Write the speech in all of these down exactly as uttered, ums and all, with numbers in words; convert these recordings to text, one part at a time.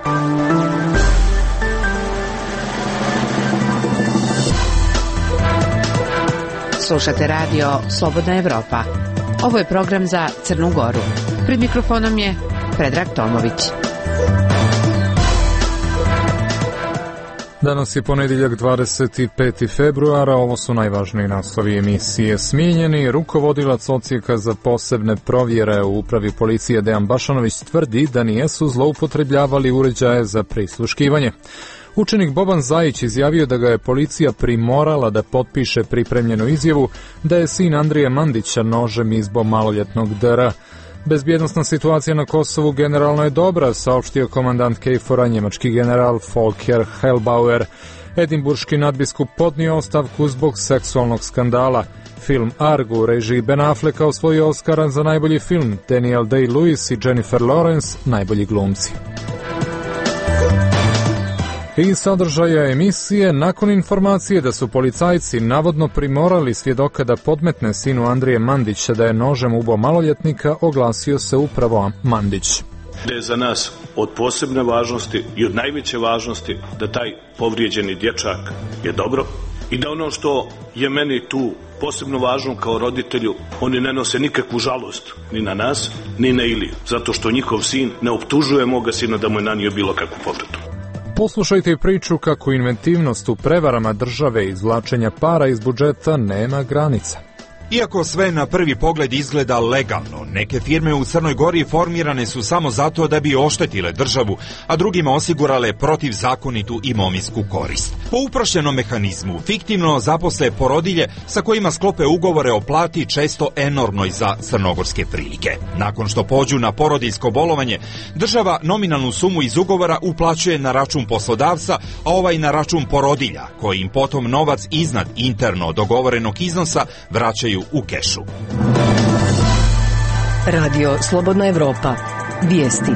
Slušate radio Slobodna Evropa. Ovo je program za Crnu Goru. Pred mikrofonom je Predrag Tomović. Danas je ponedjeljak dvadeset peti februara, ovo su najvažniji naslovi emisije. Smijenjeni rukovodilac odsjeka za posebne provjere u upravi policije Dejan Bašanović tvrdi da nijesu zloupotrebljavali uređaje za prisluškivanje. Učenik Boban Zajić izjavio da ga je policija primorala da potpiše pripremljenu izjavu da je sin Andrije Mandića nožem izbo maloljetnog D R. Bezbjednosna situacija na Kosovu generalno je dobra, saopštio komandant K F O R-a njemački general Volker Hellbauer. Edinburški nadbiskup podnio ostavku zbog seksualnog skandala. Film Argo u režiji Ben Afflecka osvojio Oscara za najbolji film, Daniel Day-Lewis i Jennifer Lawrence najbolji glumci. I sadržaja emisije, nakon informacije da su policajci navodno primorali svjedoka da podmetne sinu Andrije Mandića da je nožem ubo maloljetnika, oglasio se upravo Mandić. Da je za nas od posebne važnosti i od najveće važnosti da taj povrijeđeni dječak je dobro i da ono što je meni tu posebno važno kao roditelju, oni ne nose nikakvu žalost ni na nas, ni na Iliju, zato što njihov sin ne optužuje moga sina da mu je nanio bilo kakvu povredu. Poslušajte priču kako inventivnost u prevarama države i izvlačenja para iz budžeta nema granica. Iako sve na prvi pogled izgleda legalno, neke firme u Crnoj Gori formirane su samo zato da bi oštetile državu, a drugima osigurale protivzakonitu imovinsku korist. Po uprošćenom mehanizmu, fiktivno zaposle porodilje sa kojima sklope ugovore o plati često enormnoj za crnogorske prilike. Nakon što pođu na porodiljsko bolovanje, država nominalnu sumu iz ugovora uplaćuje na račun poslodavca, a ovaj na račun porodilja, koji im potom novac iznad interno dogovorenog iznosa vraćaju u kešu. Radio Slobodna Evropa. Vijesti.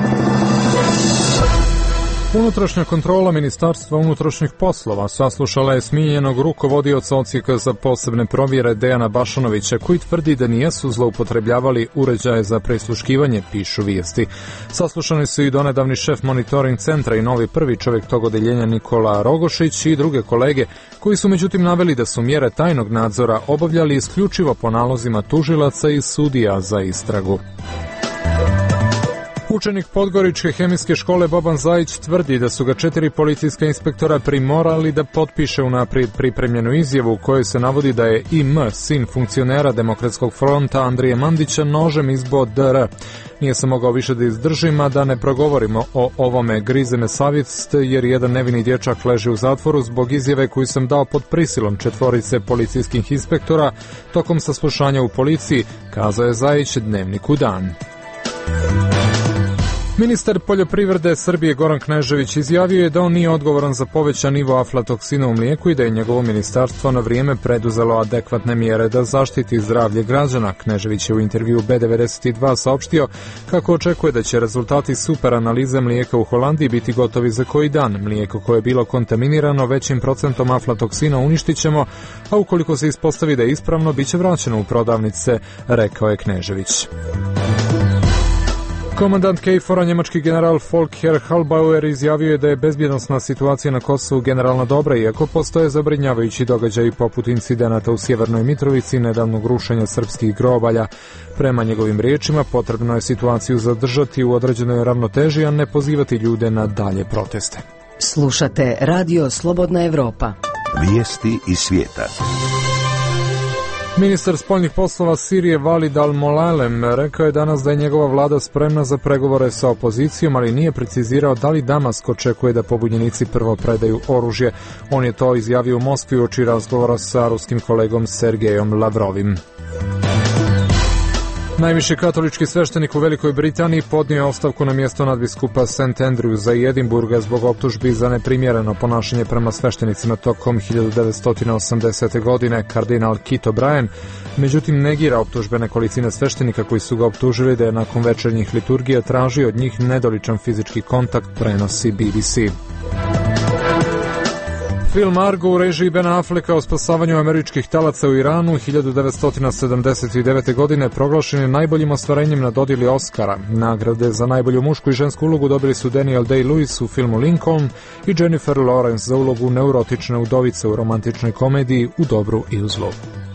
Unutrašnja kontrola Ministarstva unutrašnjih poslova saslušala je smijenjenog rukovodioca odsjeka za posebne provjere Dejana Bašanovića, koji tvrdi da nijesu zloupotrebljavali uređaje za prisluškivanje, pišu vijesti. Saslušani su i donedavni šef monitoring centra i novi prvi čovjek tog odeljenja Nikola Rogošić i druge kolege, koji su međutim naveli da su mjere tajnog nadzora obavljali isključivo po nalozima tužilaca i sudija za istragu. Učenik Podgoričke hemijske škole Boban Zajić tvrdi da su ga četiri policijska inspektora primorali da potpiše unaprijed pripremljenu izjavu u kojoj se navodi da je I M, sin funkcionera Demokratskog fronta Andrije Mandića, nožem izbo D R. Nije se mogao više da izdržim, a da ne progovorimo o ovome, grize me savjest jer jedan nevini dječak leži u zatvoru zbog izjave koju sam dao pod prisilom četvorice policijskih inspektora tokom saslušanja u policiji, kazao je Zajić Dnevniku Dan. Ministar poljoprivrede Srbije Goran Knežević izjavio je da on nije odgovoran za povećan nivo aflatoksina u mlijeku i da je njegovo ministarstvo na vrijeme preduzelo adekvatne mjere da zaštiti zdravlje građana. Knežević je u intervju B devedeset dva saopštio kako očekuje da će rezultati super analize mlijeka u Holandiji biti gotovi za koji dan. Mlijeko koje je bilo kontaminirano većim procentom aflatoksina uništit ćemo, a ukoliko se ispostavi da je ispravno, bit će vraćeno u prodavnice, rekao je Knežević. Komandant K F O R-a njemački general Volker Hellbauer izjavio je da je bezbjednosna situacija na Kosovu generalno dobra, iako postoje zabrinjavajući događaji poput incidenata u Sjevernoj Mitrovici i nedavnog rušenja srpskih grobalja. Prema njegovim riječima, potrebno je situaciju zadržati u određenoj ravnoteži, a ne pozivati ljude na dalje proteste. Slušate Radio Slobodna Evropa. Vijesti iz svijeta. Ministar spoljnih poslova Sirije Walid al-Molalem rekao je danas da je njegova vlada spremna za pregovore sa opozicijom, ali nije precizirao da li Damask očekuje da pobunjenici prvo predaju oružje. On je to izjavio u Moskvi uoči razgovora sa ruskim kolegom Sergejom Lavrovim. Najviši katolički sveštenik u Velikoj Britaniji podnio je ostavku na mjesto nadbiskupa Saint Andrewsa i Edinburga zbog optužbi za neprimjereno ponašanje prema sveštenicima tokom hiljadu devetsto osamdesete. godine. Kardinal Kit O'Brien međutim negira optužbe nekolicine sveštenika koji su ga optužili da je nakon večernjih liturgija tražio od njih nedoličan fizički kontakt, prenosi B B C. Film Argo u režiji Ben Afflecka o spasavanju američkih talaca u Iranu hiljadu devetsto sedamdeset devete. godine proglašen je najboljim ostvarenjem na dodjeli Oscara. Nagrade za najbolju mušku i žensku ulogu dobili su Daniel Day-Lewis u filmu Lincoln i Jennifer Lawrence za ulogu neurotične udovice u romantičnoj komediji U dobru i u zlu.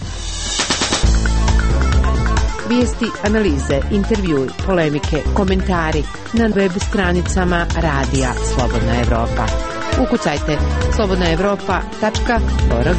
Vijesti, analize, intervjui, polemike, komentari na web stranicama Radija Slobodna Evropa. Ukucajte slobodna evropa tačka org.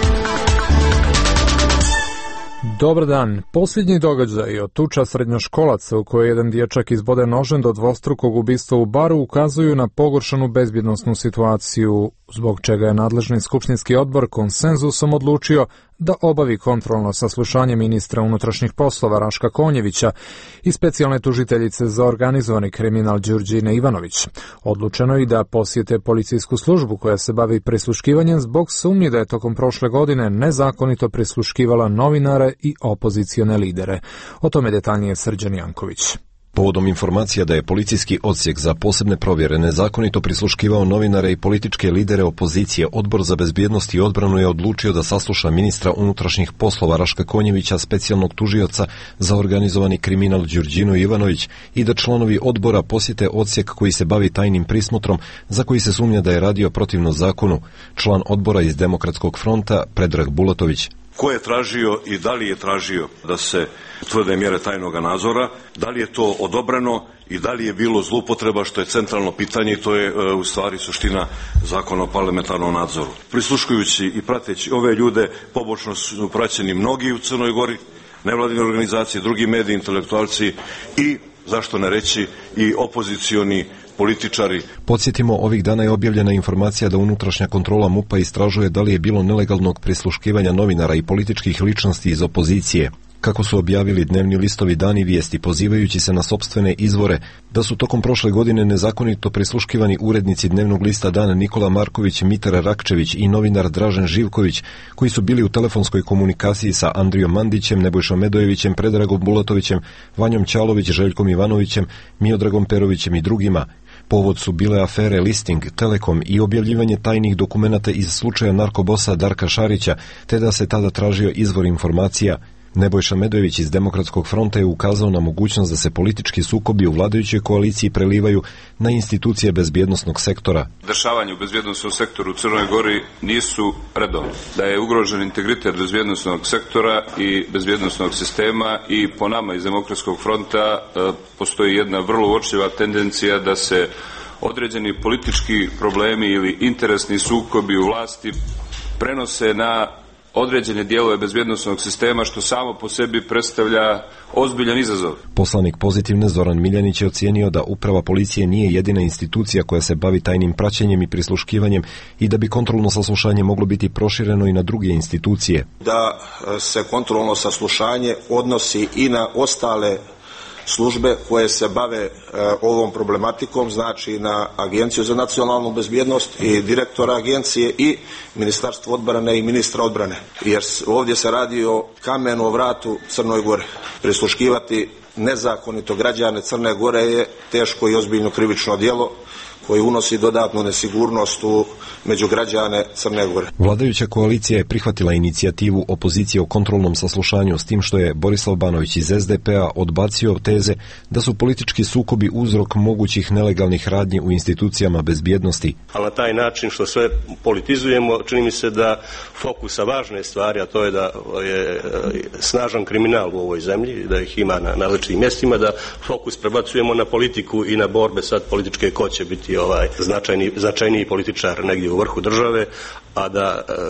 Dobar dan. Posljednji događaj od tuča srednjoškolaca u kojoj jedan dječak izbode nožem do dvostrukog ubistva u baru ukazuju na pogoršanu bezbjednosnu situaciju, zbog čega je nadležni skupštinski odbor konsenzusom odlučio da obavi kontrolno saslušanje ministra unutrašnjih poslova Raška Konjevića i specijalne tužiteljice za organizovani kriminal Đurđine Ivanović. Odlučeno je i da posjete policijsku službu koja se bavi prisluškivanjem zbog sumnje da je tokom prošle godine nezakonito prisluškivala novinare i opozicione lidere. O tome detaljnije Srđan Janković. Povodom informacija da je policijski odsjek za posebne provjere nezakonito prisluškivao novinare i političke lidere opozicije, Odbor za bezbjednost i odbranu je odlučio da sasluša ministra unutrašnjih poslova Raška Konjevića, specijalnog tužioca za organizovani kriminal Đurđinu Ivanović i da članovi odbora posjete odsjek koji se bavi tajnim prismotrom za koji se sumnja da je radio protivno zakonu. Član odbora iz Demokratskog fronta Predrag Bulatović. Ko je tražio i da li je tražio da se utvrde mjere tajnog nadzora, da li je to odobreno i da li je bilo zloupotreba, što je centralno pitanje i to je e, u stvari suština zakona o parlamentarnom nadzoru. Prisluškujući i prateći ove ljude, pobočno su praćeni mnogi u Crnoj Gori, nevladine organizacije, drugi mediji, intelektualci i, zašto ne reći, i opozicioni političari. Podsjetimo, ovih dana je objavljena informacija da unutrašnja kontrola MUP-a istražuje da li je bilo nelegalnog prisluškivanja novinara i političkih ličnosti iz opozicije. Kako su objavili dnevni listovi Dani vijesti, pozivajući se na sopstvene izvore, da su tokom prošle godine nezakonito prisluškivani urednici dnevnog lista Dan Nikola Marković, Mitar Rakčević i novinar Dražen Živković, koji su bili u telefonskoj komunikaciji sa Andrijom Mandićem, Nebojšom Medojevićem, Predragom Bulatovićem, Vanjom Ćalović, Željkom Ivanovićem, Miodragom Perovićem i drugima. Povod su bile afere Listing, Telekom i objavljivanje tajnih dokumenata iz slučaja narkobosa Darka Šarića, te da se tada tražio izvor informacija. Nebojša Medojević iz Demokratskog fronta je ukazao na mogućnost da se politički sukobi u vladajućoj koaliciji prelivaju na institucije bezbjednosnog sektora. Dešavanje u bezbjednosnom sektoru u Crnoj Gori nisu redovne. Da je ugrožen integritet bezbjednosnog sektora i bezbjednosnog sistema i po nama iz Demokratskog fronta e, postoji jedna vrlo uočljiva tendencija da se određeni politički problemi ili interesni sukobi u vlasti prenose na određene dijelove bezbjednosnog sistema, što samo po sebi predstavlja ozbiljan izazov. Poslanik Pozitivne Zoran Miljanić je ocijenio da uprava policije nije jedina institucija koja se bavi tajnim praćenjem i prisluškivanjem i da bi kontrolno saslušanje moglo biti prošireno i na druge institucije. Da se kontrolno saslušanje odnosi i na ostale službe koje se bave e, ovom problematikom, znači na Agenciju za nacionalnu bezbjednost i direktora agencije i Ministarstvo odbrane i ministra odbrane. Jer ovdje se radi o kamenu o vratu Crnoj Gore. Prisluškivati nezakonito građane Crne Gore je teško i ozbiljno krivično djelo koji unosi dodatnu nesigurnost u među građane Crne Gore. Vladajuća koalicija je prihvatila inicijativu opozicije o kontrolnom saslušanju, s tim što je Borislav Banović iz es de pe a odbacio teze da su politički sukobi uzrok mogućih nelegalnih radnji u institucijama bezbjednosti. Ali na taj način što sve politizujemo, čini mi se da fokusa važne stvari, a to je da je snažan kriminal u ovoj zemlji, da ih ima na različitim mjestima, da fokus prebacujemo na politiku i na borbe sad političke ko će biti ovaj značajni, značajniji političar negdje u vrhu države, a da e,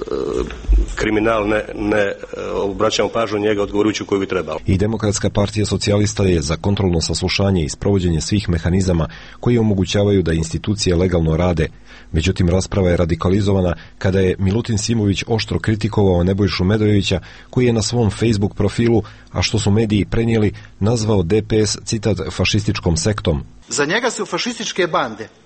kriminal ne, ne obraćamo pažnju njega odgovorujuću koju bi trebalo. I Demokratska partija socijalista je za kontrolno saslušanje i sprovođenje svih mehanizama koji omogućavaju da institucije legalno rade. Međutim, rasprava je radikalizovana kada je Milutin Simović oštro kritikovao Nebojšu Medojevića, koji je na svom Facebook profilu, a što su mediji prenijeli, nazvao de pe es, citat, fašističkom sektom. Za njega su fašističke bande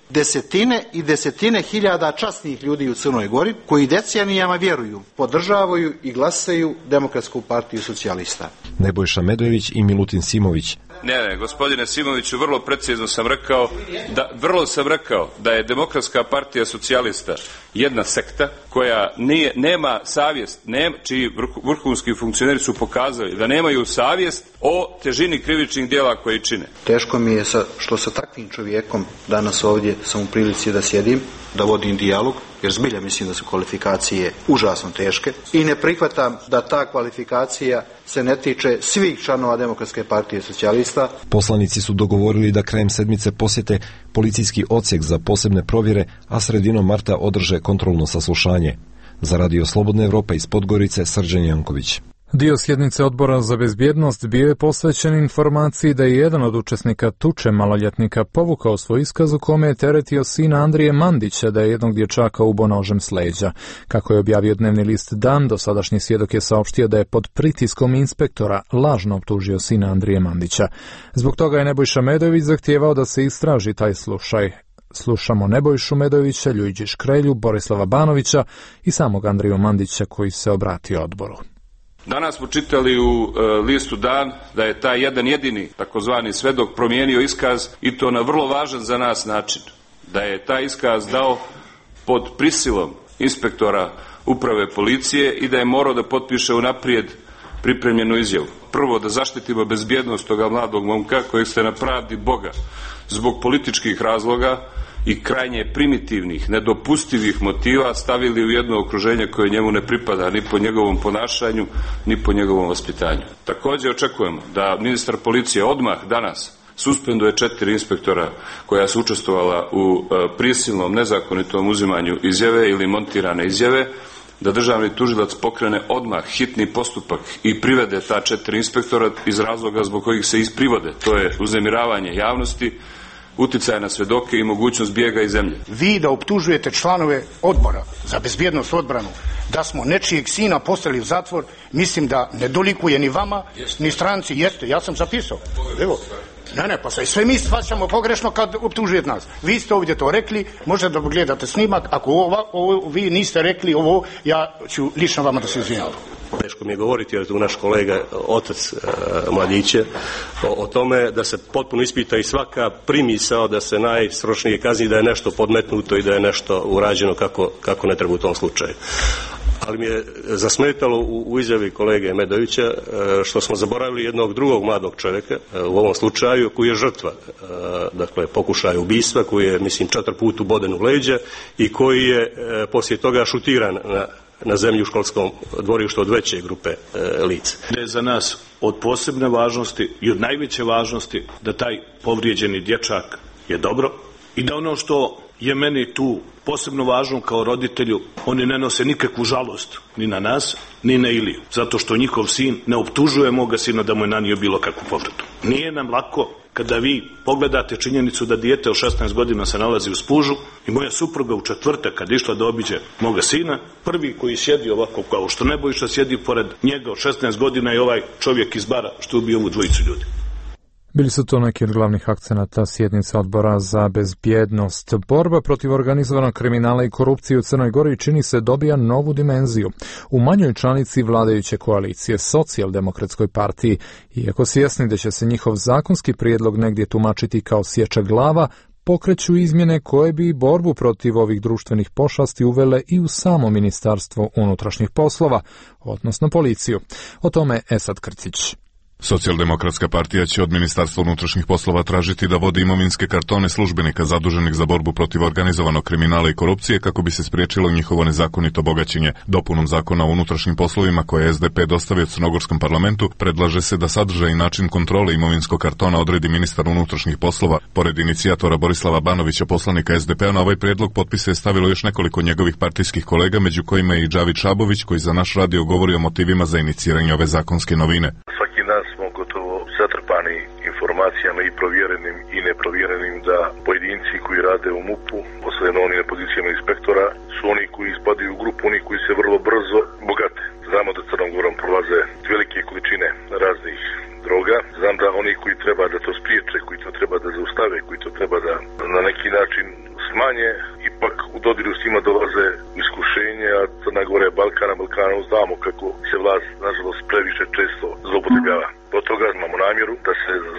desetine i desetine hiljada časnih ljudi u Crnoj Gori koji decenijama vjeruju, podržavaju i glasaju Demokratsku partiju socijalista. Nebojša Medojević i Milutin Simović. Ne, ne, gospodine Simoviću, vrlo precizno sam rekao da, vrlo sam rekao da je Demokratska partija socijalista jedna sekta koja nije, nema savjest, nema, čiji vrhunski funkcioneri su pokazali da nemaju savjest o težini krivičnih djela koje čine. Teško mi je sa, što sa takvim čovjekom danas ovdje sam u prilici da sjedim, da vodim dijalog, jer zbilja mislim da su kvalifikacije užasno teške i ne prihvatam da ta kvalifikacija se ne tiče svih članova Demokratske partije socijalista. Poslanici su dogovorili da krajem sedmice posjete policijski odsjek za posebne provjere, a sredinom marta održe kontrolno saslušanje. Za Radio Slobodna Evropa iz Podgorice, Srđan Janković. Dio sjednice Odbora za bezbjednost bio je posvećen informaciji da je jedan od učesnika tuče maloljetnika povukao svoj iskaz u kome je teretio sina Andrije Mandića da je jednog dječaka ubo nožem s leđa. Kako je objavio dnevni list Dan, dosadašnji svjedok je saopštio da je pod pritiskom inspektora lažno optužio sina Andrije Mandića. Zbog toga je Nebojša Medojević zahtijevao da se istraži taj slučaj. Slušamo Nebojšu Medojevića, Ljujđi Škrelju, Borislava Banovića i samog Andriju Mandića koji se obratio odboru. Danas smo čitali u e, listu Dan da je taj jedan jedini takozvani svedok promijenio iskaz i to na vrlo važan za nas način. Da je taj iskaz dao pod prisilom inspektora uprave policije i da je morao da potpiše unaprijed pripremljenu izjavu. Prvo, da zaštitimo bezbjednost toga mladog momka kojeg ste na pravdi Boga zbog političkih razloga i krajnje primitivnih, nedopustivih motiva stavili u jedno okruženje koje njemu ne pripada ni po njegovom ponašanju, ni po njegovom vaspitanju. Također očekujemo da ministar policije odmah danas suspenduje četiri inspektora koja su učestvovala u prisilnom, nezakonitom uzimanju izjave ili montirane izjave, da državni tužilac pokrene odmah hitni postupak i privede ta četiri inspektora iz razloga zbog kojih se isprivode. To je uznemiravanje javnosti, uticaj na svedoke i mogućnost bijega iz zemlje. Vi da optužujete članove odbora za bezbjednost odbranu da smo nečijeg sina poslali u zatvor, mislim da ne dolikuje ni vama, jeste, ni stranci. Jeste, ja sam zapisao. Evo, ne, ne, pa sve mi shvaćamo pogrešno kad optužujete nas. Vi ste ovdje to rekli, možete da pogledate snimak, ako ovo, ovo, vi niste rekli ovo, ja ću lično vama da se izvinjavam. Teško mi je govoriti, jer je tu naš kolega, otac e, mladiće, o, o tome da se potpuno ispita i svaka primisao da se najstrožnije kazni, da je nešto podmetnuto i da je nešto urađeno kako, kako ne treba u tom slučaju. Ali mi je zasmetalo u, u izjavi kolege Medovića e, što smo zaboravili jednog drugog mladog čovjeka, e, u ovom slučaju, koji je žrtva, e, dakle, pokušaja ubistva, koji je, mislim, četiri puta uboden u leđa i koji je e, poslije toga šutiran na na zemlji u školskom dvorištu od veće grupe e, lica. Da je za nas od posebne važnosti i od najveće važnosti da taj povrijeđeni dječak je dobro i da ono što je meni tu posebno važno kao roditelju, oni ne nose nikakvu žalost ni na nas, ni na Iliju, zato što njihov sin ne optužuje moga sina da mu je nanio bilo kakvu povredu. Nije nam lako kada vi pogledate činjenicu da dijete od šesnaest godina se nalazi u spužu i moja supruga u četvrtak kad išla da obiđe moga sina, prvi koji sjedi ovako kao što Nebojša sjedi pored njega od šesnaest godina je ovaj čovjek iz bara što je ubio ovu dvojicu ljudi. Bili su to neki od glavnih akcenata sjednice Odbora za bezbjednost. Borba protiv organizovanog kriminala i korupcije u Crnoj Gori čini se dobija novu dimenziju. U manjoj članici vladajuće koalicije, Socijaldemokratskoj partiji, iako svjesni da će se njihov zakonski prijedlog negdje tumačiti kao sječa glava, pokreću izmjene koje bi borbu protiv ovih društvenih pošasti uvele i u samo Ministarstvo unutrašnjih poslova, odnosno policiju. O tome Esad Krcić. Socijaldemokratska partija će od Ministarstva unutrašnjih poslova tražiti da vodi imovinske kartone službenika zaduženih za borbu protiv organizovanog kriminala i korupcije kako bi se spriječilo njihovo nezakonito bogaćenje. Dopunom zakona o unutrašnjim poslovima koje je S D P dostavio Crnogorskom parlamentu predlaže se da sadržaj i način kontrole imovinskog kartona odredi ministar unutrašnjih poslova. Pored inicijatora Borislava Banovića, poslanika S D P-a, na ovaj prijedlog potpise je stavilo još nekoliko njegovih partijskih kolega, među kojima je i Džavid Šabović, koji za naš radio govori o motivima za iniciranje ove zakonske novine. Dan smo gotovo zatrpani informacijama i provjerenim i neprovjerenim da pojedinci koji rade u M U P-u, posebno oni na pozicijama inspektora, su oni koji ispadaju u grupu, oni koji se vrlo brzo bogate. Znamo da Crnom Gorom prolaze velike količine raznih droga. Znam da oni koji treba da to spriječe, koji to treba da zaustave, koji to treba da na neki način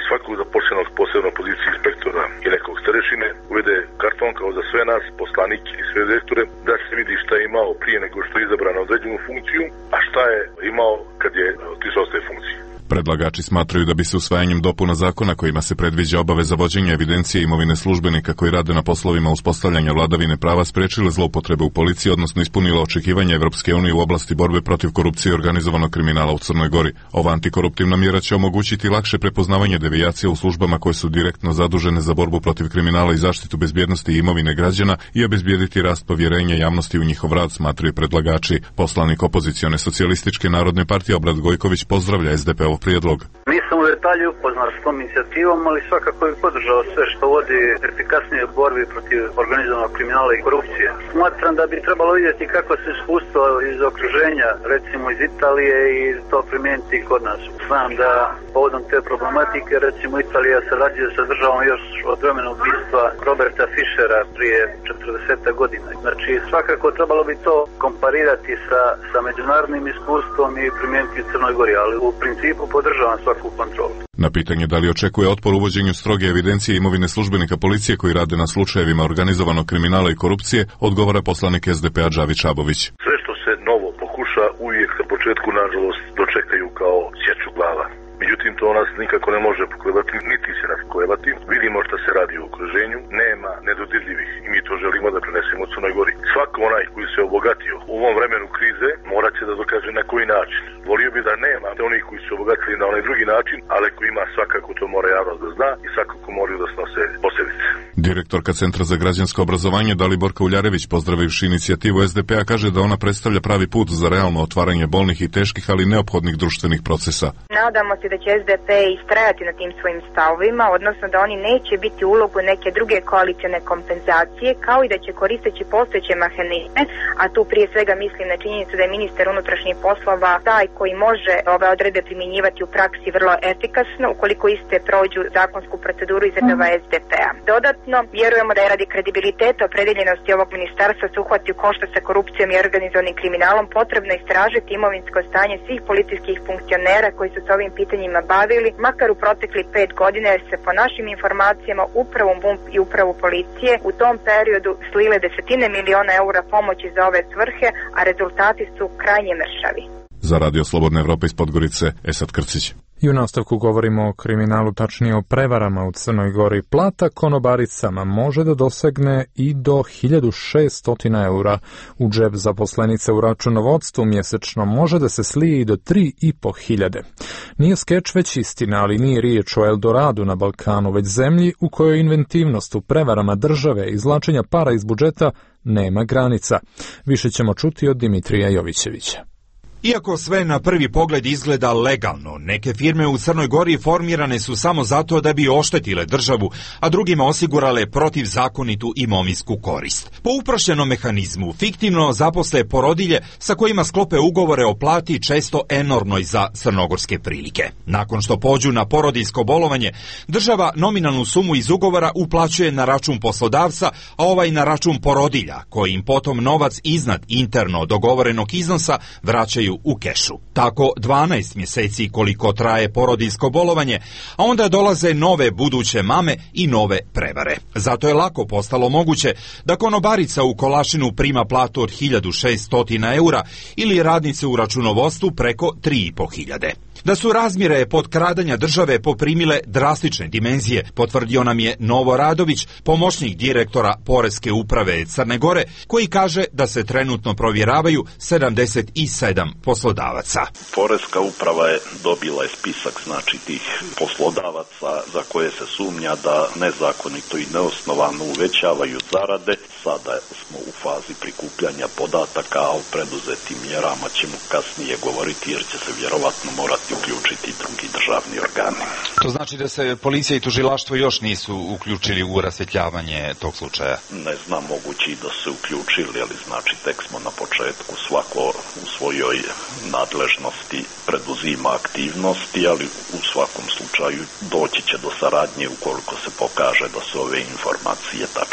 svakog zaposlenog posebno poziciji inspektora i nekog starešine uvede karton kao za sve nas, poslanike i sve direktore, da se vidi šta je imao prije nego što je izabran na određenu funkciju, a šta je imao kad je otišao s te funkcije. Predlagači smatraju da bi se usvajanjem dopuna zakona kojima se predviđa obaveza vođenja evidencije imovine službenika koji rade na poslovima uspostavljanja vladavine prava sprečile zloupotrebe u policiji, odnosno ispunila očekivanja Evropske unije u oblasti borbe protiv korupcije i organizovanog kriminala u Crnoj Gori. Ova antikoruptivna mjera će omogućiti lakše prepoznavanje devijacija u službama koje su direktno zadužene za borbu protiv kriminala i zaštitu bezbjednosti i imovine građana i obezbijediti rast povjerenja javnosti u njihov rad, smatraju predlagači. Poslanik opozicione socijalističke narodne partije Obrad Gojković pozdravlja es de pe ov prijedlog. Nisam u detalju upoznat s tom inicijativom, ali svakako je podržao sve što vodi efikasnije borbi protiv organizovanog kriminala i korupcije. Smatram da bi trebalo vidjeti kako se iskustvo iz okruženja, recimo iz Italije, i to primijeniti kod nas. Znam da povodom te problematike, recimo Italija sarađuje sa državom još od vremena ubistva Roberta Fischera prije četrdeset godina. Znači svakako trebalo bi to komparirati sa, sa međunarodnim iskustvom i primijeniti u Crnoj Gori, ali u principu podržavam svaku kontrolu. Na pitanje da li očekuje otpor uvođenju stroge evidencije imovine službenika policije koji rade na slučajevima organizovanog kriminala i korupcije, odgovara poslanik es de pe-a Džavić Abović. Sve što se novo pokuša uvijek na početku, nažalost, dočekaju kao sječu glava. Međutim, to nas nikako ne može pokolebati, niti se nas pokolebati. Vidimo šta se radi u okruženju, nema nedodirljivih i mi to želimo da prenesemo u Crnoj Gori. Svako onaj koji se obogatio u ovom vremenu krize morat će da dokaže na koji način. Volio bi da nema onih koji su obogatili na onaj drugi način, ali ko ima, svakako to mora javnost da zna i svakako moraju da snose posljedice. Direktorka Centra za građansko obrazovanje Daliborka Uljarević, pozdravivši inicijativu es de pe-a, kaže da ona predstavlja pravi put za realno otvaranje bolnih i teških, ali neophodnih društvenih procesa. Nadamo se da će es de pe istrajati na tim svojim stavovima, odnosno da oni neće biti u ulogu neke druge koalicione kompenzacije, kao i da će koristeći postojeće mehanizme, a tu prije svega mislim na činjenicu da je ministar unutrašnjih poslova taj koji može ove odredbe primjenjivati u praksi vrlo efikasno, ukoliko iste prođu zakonsku proceduru iz redova es de pe-a. Dodatno, vjerujemo da je radi kredibiliteta opredeljenosti ovog ministarstva se uhvati u koštac sa korupcijom i organizovanim kriminalom potrebno istražiti imovinsko stanje svih policijskih funkcionera koji su se ovim pitanjima bavili, makar u protekli pet godina, jer se po našim informacijama upravo MUP i upravo policije u tom periodu slile desetine miliona eura pomoći za ove svrhe, a rezultati su krajnje mršavi. Za Radio Slobodna Evropa iz Podgorice, Esad Krcić. I u nastavku govorimo o kriminalu, tačnije o prevarama u Crnoj Gori. Plata konobaricama može da dosegne i do hiljadu šessto eura. U džep zaposlenice u računovodstvu mjesečno može da se slije i do tri i po hiljade. Nije skeč već istina, ali nije riječ o Eldoradu na Balkanu, već zemlji u kojoj inventivnost u prevarama države i izvlačenja para iz budžeta nema granica. Više ćemo čuti od Dimitrija Jovićevića. Iako sve na prvi pogled izgleda legalno, neke firme u Crnoj Gori formirane su samo zato da bi oštetile državu, a drugima osigurale protivzakonitu imovinsku korist. Po uprošćenom mehanizmu, fiktivno zaposle porodilje sa kojima sklope ugovore o plati često enormnoj za crnogorske prilike. Nakon što pođu na porodiljsko bolovanje, država nominalnu sumu iz ugovora uplaćuje na račun poslodavca, a ovaj na račun porodilja, koji im potom novac iznad interno dogovorenog iznosa vraćaju u kešu. Tako dvanaest mjeseci koliko traje porodiljsko bolovanje, a onda dolaze nove buduće mame i nove prevare. Zato je lako postalo moguće da konobarica u Kolašinu prima platu od hiljadu šeststo eura ili radnice u računovodstvu preko tri i po hiljade. Da su razmjere potkradanja države poprimile drastične dimenzije, potvrdio nam je Novo Radović, pomoćnik direktora Poreske uprave Crne Gore, koji kaže da se trenutno provjeravaju sedamdeset sedam poslodavaca. Poreska uprava je dobila je spisak znači tih poslodavaca za koje se sumnja da nezakonito i neosnovano uvećavaju zarade. Sada smo u fazi prikupljanja podataka, a o preduzetim mjerama ćemo kasnije govoriti jer će se vjerovatno morati uključiti drugi državni organi. To znači da se policija i tužilaštvo još nisu uključili u rasvjetljavanje tog slučaja? Ne znam, mogući da se uključili, ali znači tek smo na početku, svako u svojoj nadležnosti preduzima aktivnosti, ali u svakom slučaju doći će do saradnje ukoliko se pokaže da su ove informacije tačne.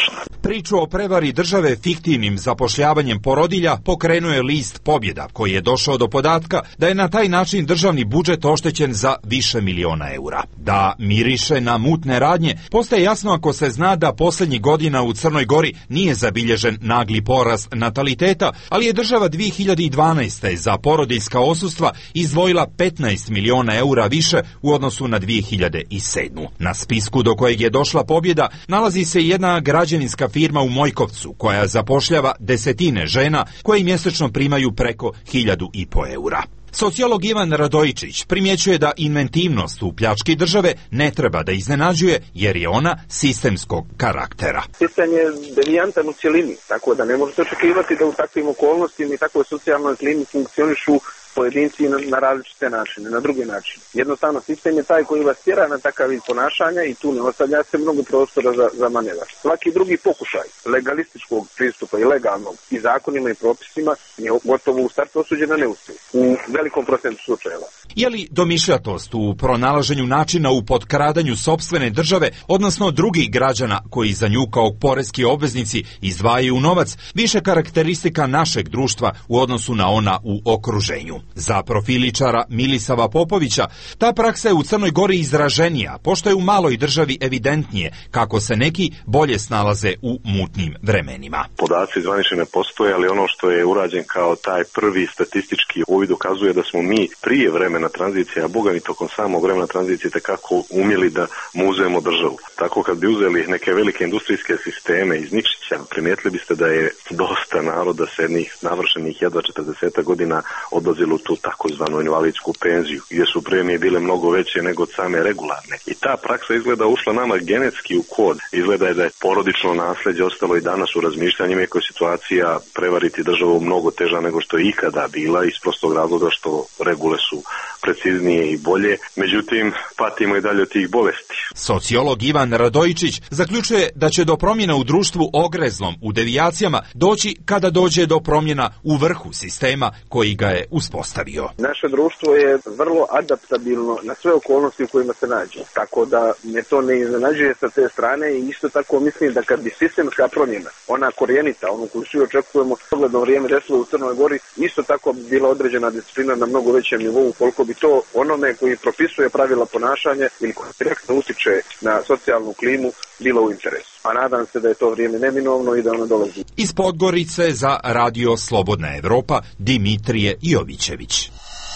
Priču o prevari države fiktivnim zapošljavanjem porodilja pokrenuo je list Pobjeda, koji je došao do podatka da je na taj način državni budžet oštećen za više miliona eura. Da miriše na mutne radnje postaje jasno ako se zna da posljednjih godina u Crnoj Gori nije zabilježen nagli porast nataliteta, ali je država dvije hiljade dvanaeste. za porodiljska odsustva izdvojila petnaest miliona eura više u odnosu na dvije hiljade sedmu. Na spisku do kojeg je došla Pobjeda nalazi se jedna građevinska firma u Mojkovcu koja zapošljava desetine žena koje mjesečno primaju preko hiljadu i po eura. Sociolog Ivan Radojičić primjećuje da inventivnost u pljački države ne treba da iznenađuje jer je ona sistemskog karaktera. Sistem je devijantan u cjelini, tako da ne možete očekivati da u takvim okolnostima i takvoj socijalnoj klimi funkcionišu pojedinci na, na različite načine, na drugi način. Jednostavno, sistem je taj koji vas tjera na takav vid ponašanja i tu ne ostavlja se mnogo prostora za, za manevar. Svaki drugi pokušaj legalističkog pristupa i legalnog i zakonima i propisima je gotovo u startu osuđen na neuspjeh u velikom procentu slučajeva. Je li domišljatost u pronalaženju načina u potkradanju sopstvene države, odnosno drugih građana koji za nju kao poreski obveznici izdvajaju novac, više karakteristika našeg društva u odnosu na ona u okruženju? Za profiličara Milisava Popovića ta praksa je u Crnoj Gori izraženija, pošto je u maloj državi evidentnije kako se neki bolje snalaze u mutnim vremenima. Podaci zvanični ne postoje, ali ono što je urađen kao taj prvi statistički uvid ukazuje da smo mi prije vremena tranzicije, a boga mi tokom samog vremena tranzicije tekako umjeli da muzujemo državu. Tako kad bi uzeli neke velike industrijske sisteme iz Nikšića, primijetili biste da je dosta naroda s jednih navršenih jedva četrdeset godina odlazilo u tu takozvanu invalidsku penziju, gdje su premije bile mnogo veće nego od same regularne. I ta praksa izgleda ušla nama genetski u kod. Izgleda je da je porodično nasljeđe ostalo i danas u razmišljanjima i koja je situacija prevariti državu mnogo teža nego što je ikada bila, iz prostog razloga što regule su preciznije i bolje. Međutim, patimo i dalje od tih bolesti. Sociolog Ivan Radojičić zaključuje da će do promjena u društvu ogrezlom u devijacijama doći kada dođe do promjena u vrhu sistema koji ga je uspostavio. Naše društvo je vrlo adaptabilno na sve okolnosti u kojima se nađe. Tako da me to ne iznenađuje sa te strane i isto tako mislim da kad bi sistemska promjena, ona korijenita, onu koju svi očekujemo, pogledno vrijeme desilo u Crnoj Gori, isto tako bi bila određena disciplina na mnogo većem nivou, koliko bi to onome koji propisuje pravila ponašanja ili koji direktno utiče na socijalnu klimu bilo u interesu. A nadam se da je to vrijeme neminovno i da ono dolazi. Iz Podgorice za Radio Slobodna Evropa Dimitrije Jovićević.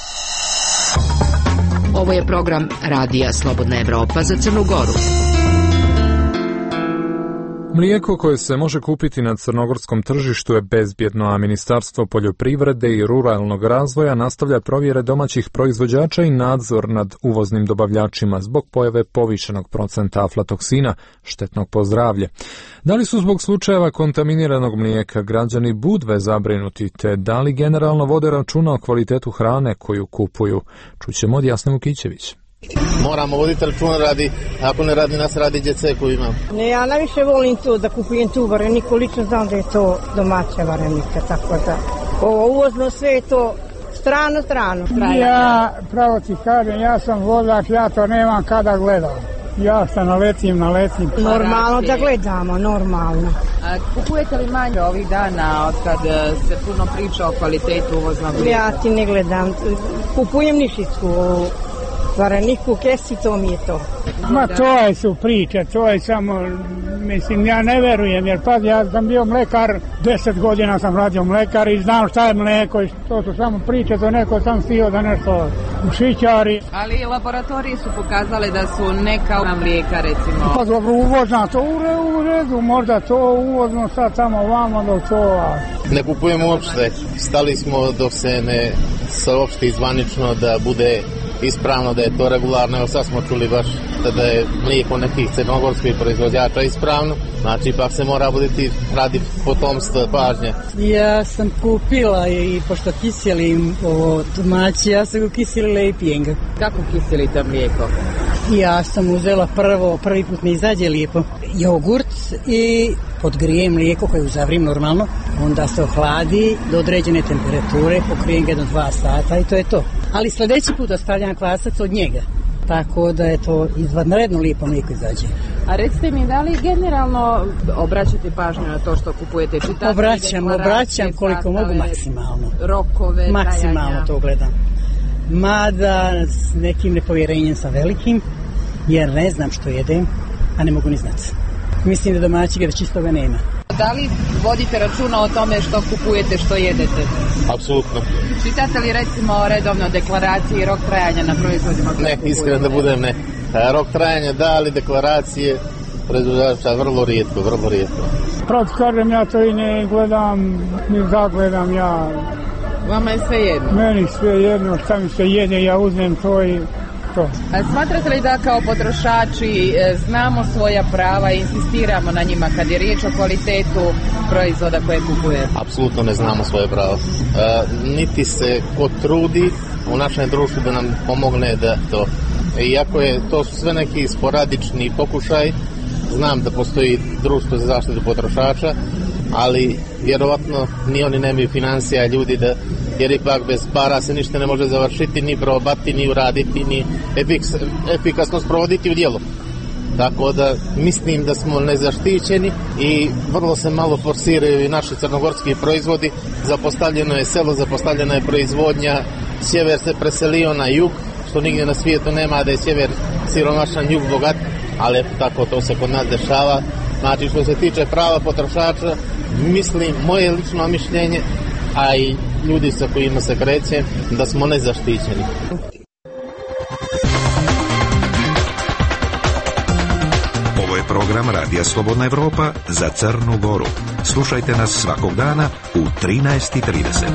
Ovo je program Radija Slobodna Evropa za Crnu Goru. Mlijeko koje se može kupiti na crnogorskom tržištu je bezbjedno, a Ministarstvo poljoprivrede i ruralnog razvoja nastavlja provjere domaćih proizvođača i nadzor nad uvoznim dobavljačima zbog pojave povišenog procenta aflatoksina, štetnog po zdravlje. Da li su zbog slučajeva kontaminiranog mlijeka građani Budve zabrinuti, te da li generalno vode računa o kvalitetu hrane koju kupuju? Čućemo od Jasne Vukićević. Moramo voditi računa radi, ako ne radi nas radi djece koju imam. Ne, ja najviše volim to da kupujem tu vareniku, lično znam da je to domaća varenika, tako da. Ovo uvozno sve je to strano, strano. Ja, pravo ti kažem, ja sam vozač, ja to nemam kada gledam. Ja sam naletim, naletim. Normalno da gledamo, normalno. A kupujete li manje ovih dana od kad se puno priča o kvalitetu uvoznog mlijeka? Ja ti ne gledam, kupujem nišicku, vareniku, kesi, to mi je to. Ma to su priče, to je samo, mislim, ja ne verujem, jer pa ja sam bio mlekar, deset godina sam radio mlekar i znam šta je mleko i to su samo priče, to neko sam stio da nešto ušićari. Ali laboratorije su pokazale da su neka mlijeka, recimo. Pa dobro, uvozna, to u redu, možda to uvozno sad samo vamo do to. Ne kupujemo uopšte, stali smo dok se ne saopšti zvanično da bude ispravno, da je to regularno, evo sad smo čuli baš da je mlijeko nekih crnogorskih proizvođača ispravno, znači ipak se mora buditi radi potomstva pažnje. Ja sam kupila i pošto kiselim ovo tumači, ja sam kiselila i pijem ga. Kako kiselite mlijeko? Ja sam uzela prvo, prvi put mi izađe lijepo, jogurt i podgrijem mlijeko koje uzavrim normalno, onda se ohladi do određene temperature, pokrijem ga do dva sata i to je to. Ali sljedeći put ostavljam kvasac od njega, tako da je to izvanredno lijepo mlijeko izađe. A recite mi, da li generalno obraćate pažnju na to što kupujete? Čitate obraćam, obraćam koliko mogu, maksimalno. Rokove, maksimalno trajanja. To gledam. Mada s nekim nepovjerenjem sa velikim, jer ne znam što jedem, a ne mogu ni znati. Mislim da domaćega da čistoga nema. Da li vodite računa o tome što kupujete, što jedete? Apsolutno. Čitate li recimo redovno deklaracije i rok trajanja na proizvodima? Ne, iskreno da budem ne. Rok trajanja da, ali deklaracije proizvođača vrlo rijetko, vrlo rijetko. Pravo kažem, ja to i ne gledam, ne zagledam ja. Vama je sve jedno? Meni sve jedno, šta mi se jede, ja uzmem to i to. A smatrate li da kao potrošači znamo svoja prava i insistiramo na njima kad je riječ o kvalitetu proizvoda koje kupuje? Apsolutno ne znamo svoje pravo. E, niti se ko trudi u našem društvu da nam pomogne da to. Iako je to sve neki sporadični pokušaj, znam da postoji društvo za zaštitu potrošača, ali vjerovatno ni oni nemaju financija ljudi da, jer ipak bez para se ništa ne može završiti, ni probati, ni uraditi, ni efikasno sprovoditi u djelo. Tako da mislim da smo nezaštićeni i vrlo se malo forsiraju i naši crnogorski proizvodi. Zapostavljeno je selo, zapostavljena je proizvodnja, sjever se preselio na jug, što nigdje na svijetu nema, da je sjever siromašan, jug bogat, ali tako to se kod nas dešava. Znači što se tiče prava potrošača, mislim, moje lično mišljenje, a i ljudi sa kojima se kreće, da smo nezaštićeni. Ovo je program Radija Slobodna Evropa za Crnu Goru. Slušajte nas svakog dana u trinaest i trideset.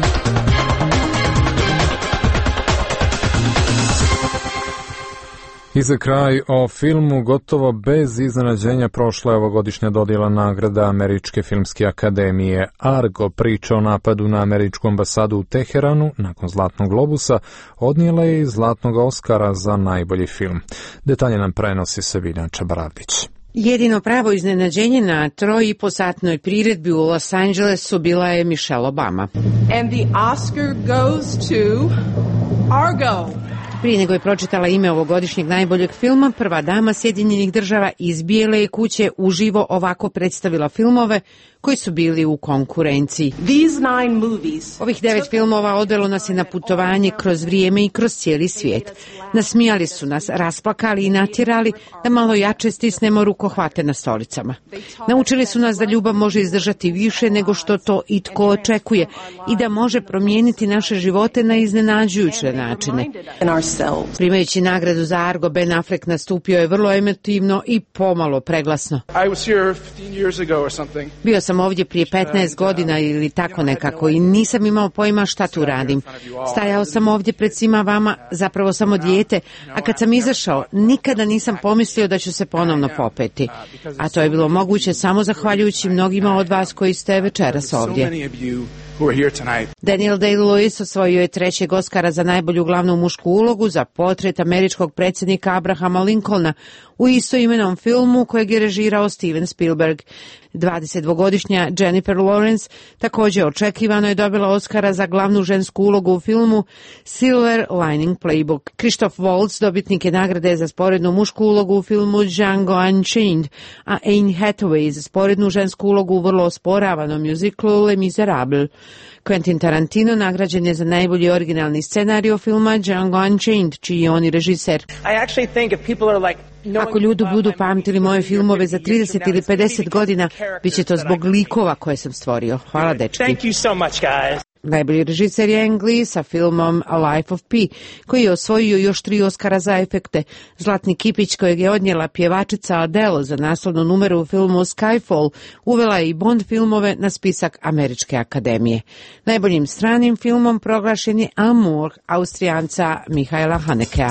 I za kraj o filmu gotovo bez iznenađenja prošla je ovogodišnja dodjela nagrada Američke filmske akademije. Argo, priča o napadu na američku ambasadu u Teheranu nakon Zlatnog globusa, odnijela je i Zlatnog Oskara za najbolji film. Detalje nam prenosi Sabina Čabaravdić. Jedino pravo iznenađenje na troj i po satnoj priredbi u Los Angelesu bila je Michelle Obama. And the Oscar goes to Argo. Prije nego je pročitala ime ovogodišnjeg najboljeg filma, prva dama Sjedinjenih država iz Bijele kuće uživo ovako predstavila filmove koji su bili u konkurenciji. Ovih devet filmova odvelo nas je na putovanje kroz vrijeme i kroz cijeli svijet. Nasmijali su nas, rasplakali i natjerali da malo jače stisnemo rukohvate na stolicama. Naučili su nas da ljubav može izdržati više nego što to itko očekuje i da može promijeniti naše živote na iznenađujuće načine. Primajući nagradu za Argo, Ben Affleck nastupio je vrlo emotivno i pomalo preglasno. Bio sam ovdje prije petnaest godina ili tako nekako i nisam imao pojma šta tu radim. Stajao sam ovdje pred svima vama, zapravo samo dijete, a kad sam izašao, nikada nisam pomislio da ću se ponovno popeti. A to je bilo moguće samo zahvaljujući mnogima od vas koji ste večeras ovdje. Daniel Day-Lewis osvojio je trećeg Oskara za najbolju glavnu mušku ulogu za portret američkog predsjednika Abrahama Lincolna u istoimenom filmu kojeg je režirao Steven Spielberg. dvadesetdvogodišnja Jennifer Lawrence također očekivano je dobila Oskara za glavnu žensku ulogu u filmu Silver Lining Playbook. Christoph Waltz dobitnik je nagrade za sporednu mušku ulogu u filmu Django Unchained, a Anne Hathaway za sporednu žensku ulogu u vrlo osporavanom muziklu Les Miserables. Quentin Tarantino nagrađen je za najbolji originalni scenarij filma Django Unchained, čiji je on i režiser. Ako ljudi budu pamtili moje filmove za trideset ili pedeset godina, bit će to zbog likova koje sam stvorio. Hvala, dečki. Najbolji režiser je Ang Lee sa filmom A Life of Pi, koji je osvojio još tri Oskara za efekte. Zlatni kipić kojeg je odnijela pjevačica Adele za naslovnu numeru u filmu Skyfall uvela je i Bond filmove na spisak Američke akademije. Najboljim stranim filmom proglašen je Amour Austrijanca Mihaela Hanekea.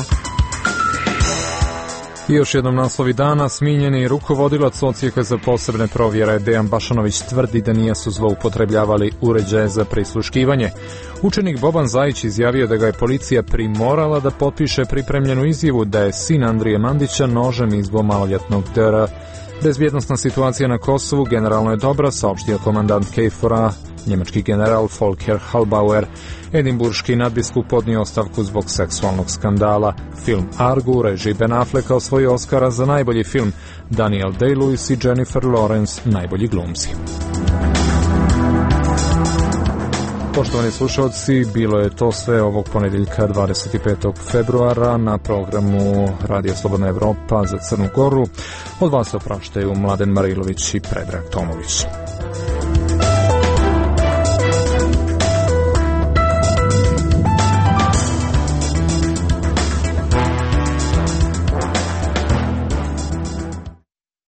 I još jednom naslovi dana, smijenjeni rukovodilac Odsjeka za posebne provjere Dejan Bašanović tvrdi da nisu zloupotrebljavali uređaje za prisluškivanje. Učenik Boban Zajić izjavio da ga je policija primorala da potpiše pripremljenu izjavu da je sin Andrije Mandića nožem izbo maloljetnog dera. Bezbjednosna situacija na Kosovu generalno je dobra, saopštio komandant K F O R-a Njemački general Volker Halbauer, edinburški nadbiskup podnio ostavku zbog seksualnog skandala. Film Argo u režiji Ben Afflecka osvojio Oscara za najbolji film, Daniel Day-Lewis i Jennifer Lawrence najbolji glumci. Poštovani slušalci, bilo je to sve ovog ponedjeljka dvadeset petog februara na programu Radija Slobodna Evropa za Crnu Goru. Od vas opraštaju Mladen Marilović i Predrag Tomović.